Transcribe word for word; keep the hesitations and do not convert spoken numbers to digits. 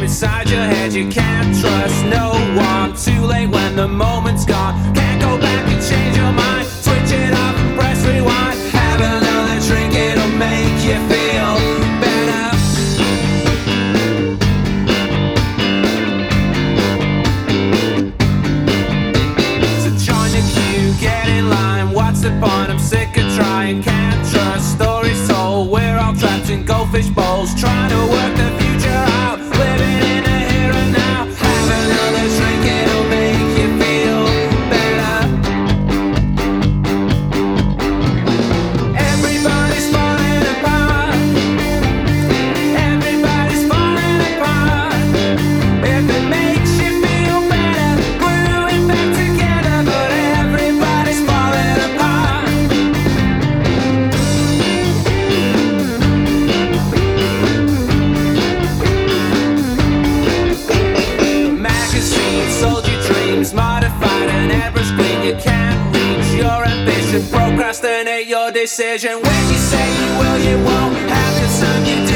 inside your head. You can't trust no one. Too late when the moment's gone. Can't go back and change your mind. Switch it off and press rewind. Have another drink, it'll make you feel better. So join the queue, get in line. What's the point? I'm sick of trying. Can't trust stories told. We're all trapped in goldfish bowls, trying to work the future out. Living in the here and now. Have another drink, it'll make you feel better. Everybody's falling apart. Everybody's falling apart. If it makes you feel better, gluing back together. But everybody's falling apart. Magazines sold you dreams, modified and ever screen. You can't reach your ambition, procrastinate your decision. When you say you will, you won't. Have the time you